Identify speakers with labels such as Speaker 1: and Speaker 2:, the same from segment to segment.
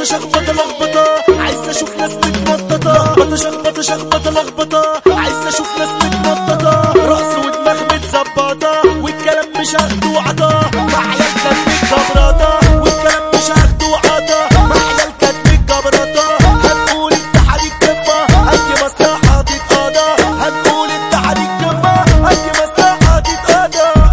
Speaker 1: شخبطة لخبطة عايز اشوف ناس متنططة. شخبطة لخبطة عايز اشوف ناس متنططة. رقص ودماغ متظبطة والكلام مش هاخده وعطا. مع عيال كانت متكبرطة والكلام مش هاخده وعطا. مع عيال كانت متكبرطة. هنقول اتحاد الكبة اي مصلحة تتقاضى. هنقول اتحاد الكبة اي مصلحة تتقاضى.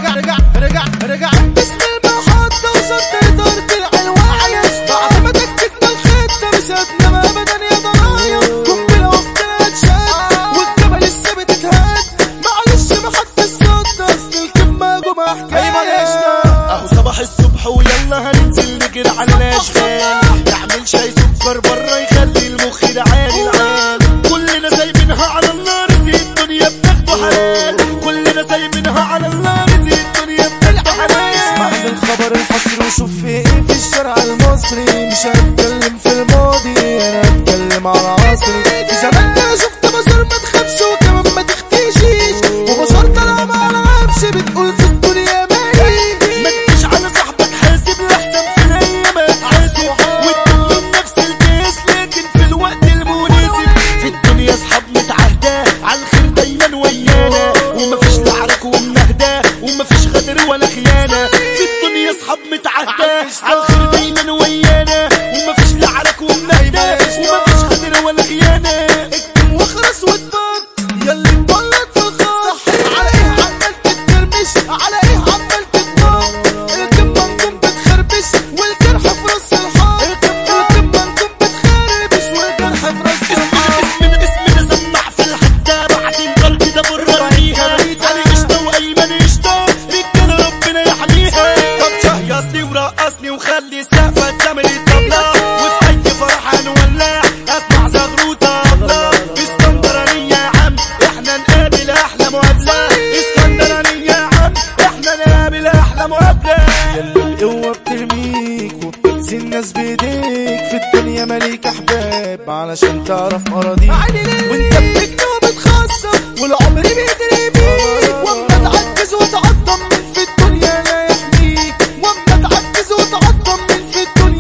Speaker 2: رجع باسم المحطة وصلت إدارة العلواية. بعد ما تكتنا الخطة مسابنا ما ابدا يا ضرايا. قنبلة وفتنا هتشد والجبل الثابت اتهد. معلش محط الصد اصل الكلمة جمع حكاية.
Speaker 1: اهو صباح الصبح ويلا هننزل نجري على الاشغال. نعمل شاي سكر بره يخلي المخ ده عالي العال. كلنا سايبينها على النار زي الدنيا بتاخده حلال. كلنا سايبينها على النار زي الدنيا بتاخده حلال.
Speaker 2: اسمع الخبر الحصري وشوف في ايه في الشارع المصري. مش هتكلم في الماضي انا هتكلم على عصري. في زماننا شفت بشر ما تخافش وكمان ما تختشيش. وبشر طالما على نفس بتقول في الدنيا مالي.
Speaker 1: ما تجيش على صاحبك حاسب لحسن في الايام هتحاسب. وتدوم نفس الكيس لكن في الوقت المناسب. في الدنيا اصحاب متعهدة على الخير دايما ويانا. ومفيش لعرك ومنهدة ومفيش غدر ولا خيانة. في الدنيا اصحاب متعهدة على الخير دايما ويانا. ومفيش لعرك ومنهدة ومفيش غدر ولا خيانة.
Speaker 2: اكتم واخرس واتبط ياللي مبلط في الخط. على ايه عمال تترمش على ايه عمال تتنط. الكلمة نكون بتخربش والجرح في راس الحار. الكلمة نكون بتخربش والجرح في راس الحار.
Speaker 1: اسمنا سمع في الحتة بعدين قلبي ده برانيها. علي قشطة وايمن قشطة رجالة ربنا يحميها. طب شهيصني ورقصني وخلي السقفة تسامر الطبلة. وفي اي فرح هنولع اسمع زغروطة طبلة. اسكندرانية يا عم احنا نقابل احلى مقابلة. اسكندرانية يا عم احنا نقابل احلى مقابلة.
Speaker 2: ياللي القوة بترميك وبتأذي الناس بايديك. في الدنيا مالك احباب علشان تعرف اراضيك. وانت بتجني وبتخسر والعمر بيجري بيك. واما تعجز وتعظم من في الدنيا لا يحميك. واما تعجز وتعظم من في الدنيا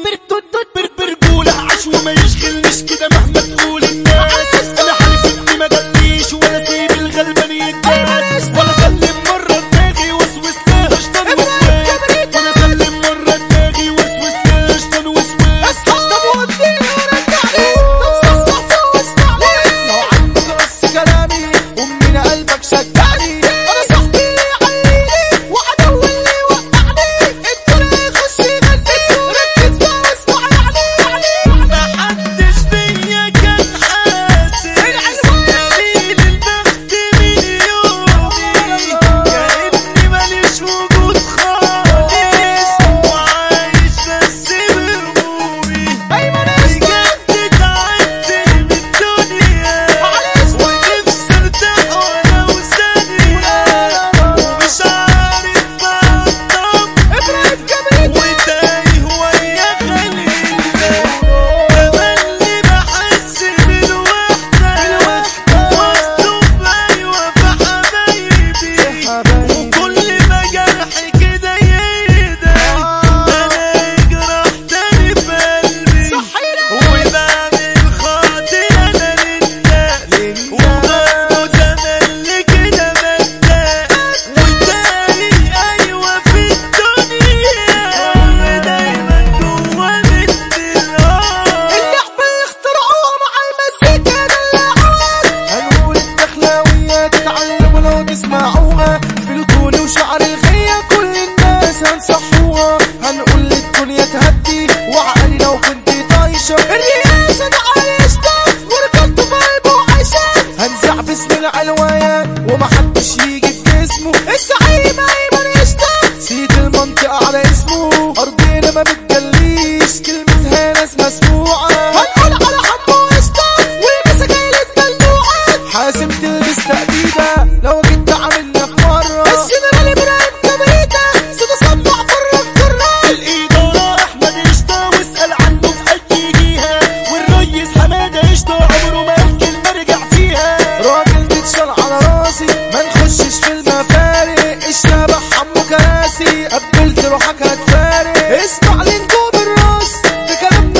Speaker 1: برجولة عاش وما يشغلنيش كده مهما تقول الناس. انا حالف اني ما جاليش ولا سيب الغلبان يتداس. ولا سلم مرة دماغي وسوس لها شطان وسواس. ولا سلم مرة دماغي وسوس لها شطان وسواس.
Speaker 2: طب وديني ورجعني طب صح واسمعني. لو عندك رص كلامي ومن قلبك شجعني. انا صاحبي اللي يعليني وعدو اللي يوقعني. الدنيا يخش يغني ركز بقى واسمع يعني.
Speaker 1: محدش فيا كان حاسس قليل البخت من يومي. كأني ماليش وجود خالص وعايش بس بهمومي. بجد تعبت من الدنيا ونفسي ارتاح ولو ثانية. ومش عارف بطل وتايه ويا خليلة. تملي بحس بالوحدة مصدوم ايوه في حبايبي. وكل ما جرحي كده يهدى انا يجرح تاني في قلبي. وبعمل خاطر انا للناس وبرضه تملي كده بتضايق. وتايه ايوه في الدنيا دايما جوا مني النار.
Speaker 2: اللعبة اللي اخترعوها مع المزيكا دلعوها. هنقول الدخلاوية تتعلموا لو تسمعوها. في الطول وشعر الغية كل الناس هنصحوها. هنقول للدنيا تهدي وعقلي لو كنت طايشة. الرئاسة ده عايشة ورجلته في قلبه وعايشة. هنزع باسم العلوايان ومحدش يجي بجسمه. الزعيم ايمن قشطة سيد المنطقة على اسمه. ارضنا ما بتجليش كلمتها ناس مسموعة. هنقول على حمو قشطة والمساجيل الدلوعة. حاسم تلبس تأبيدة لو جيت عاملنا في مرة. الجنرال ابراهيم كبريتة صوته سمع فرة الكرة.
Speaker 1: الإدارة أحمد قشطة واسأل عنه في أي جهة. والريس حمادة قشطة عمره ما قال كلمة رجع فيها.
Speaker 2: راجل بيتشال على راسي ما نخشش في المفارق. الشبح حمو كراسي قبلت روحك هتفارق. اسمع لنجوم الراس بكلام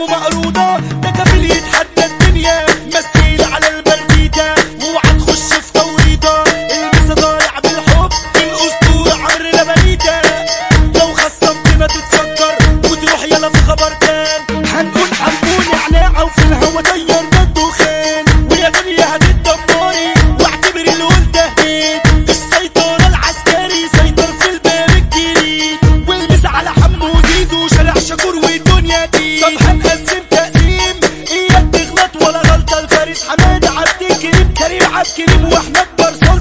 Speaker 1: اقلامه مقروضه، ده كفيل يتحدى الدنيا، مثيل على البرديده واوعى تخش في توريطه. المسا ضايع بالحب الاسطوره عمرو لبنيته، لو خصمتنا تتفكر وتروح يلا في خبر تاني. هنكون حنكون اعلاعه وفي الهوا طيرنا الدخان، ويا دنيا هتتدمري واعتبري اللي قلت تهديد. السيطره العسكري سيطر في الباب الجديد، والمس على حمو زيزو شارع شكور والدنيا دي. طب هنقسم تقسيم اياك تغلط ولا غلطه، الفارس حماده عبد الكريم كريم عبد الكريم واحمد برصان.